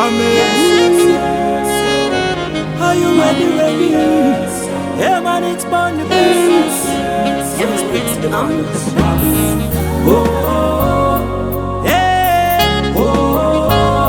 Are you ready? Yeah, man, it's born the beats. Never speaks to the mountains. Oh, yeah. Oh,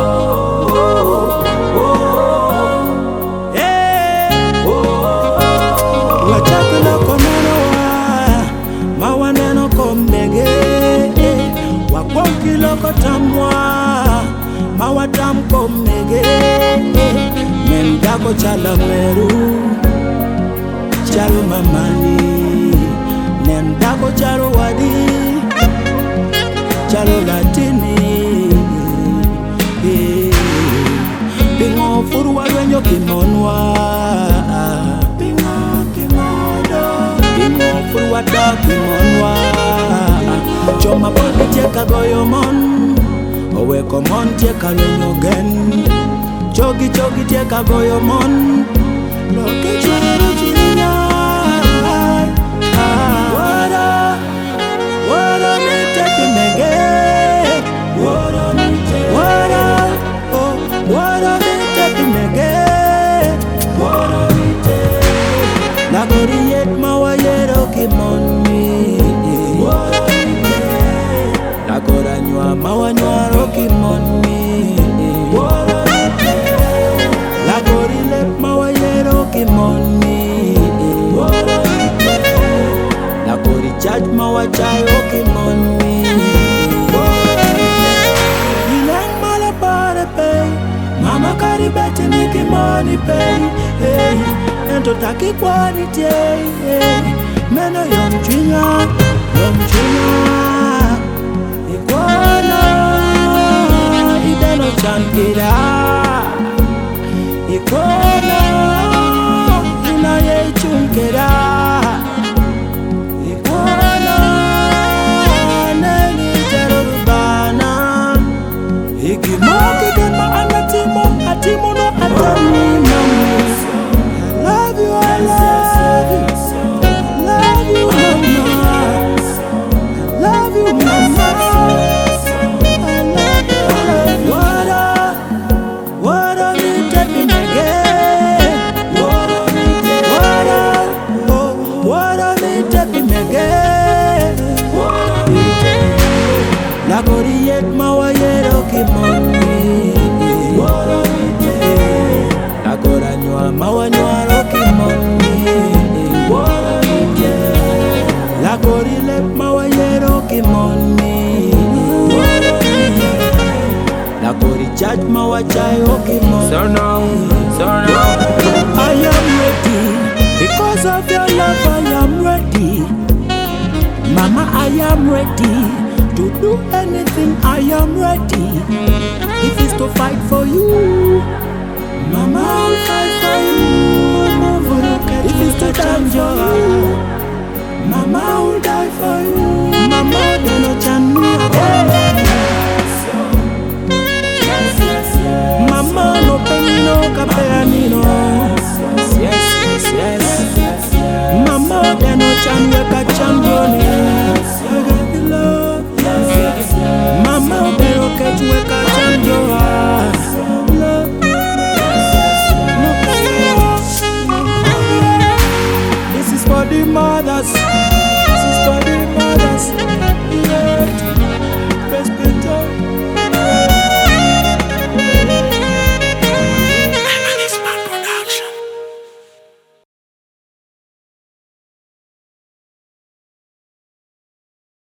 yeah. Wachakula komeno mawaneno komdege wakwokilo kotamwa mawatam komdege mendako chala meru chalo mamani nendako chalo wadi chalo latini pingo furu walwenyo kimonwa pingo furu wada kimonwa choma poni tieka goyo mon oweko mon tieka lenyo gen chogi tieka goyo mon loke choro chinya Wara me take me again. Wara me take me again. Wara me take. La goriyet mawayero kimoni. Wara me take. La goranywa mawanywaro kimoni. Wara me take. La gorilep mawayero kimoni. Wara me take. La gori charge mawachayo kimoni. Ilang malapare pay. Mama kari beti niki money pay. Hey, ento taki kwani tay. Meno yom chinga. Ikwana ideno chankira. Ikwana inaye chunkira. Atimo no atami mama. I love you, I love you. Love you, mama. Love you, mama. I love you. What are you taking again? What are you taking again? La goriyet mawayero kimoni. Mawanywaro kimoni. La gorilep mawayero kimoni. La gori charge mawachayo kimoni. So now. I am ready. Because of your love I am ready. Mama, I am ready to do anything. I am ready. If it's to fight for you, Mama, I'll fight for you. Mama, if it's to change your heart, Mama, I'll die for you. Mama, don't know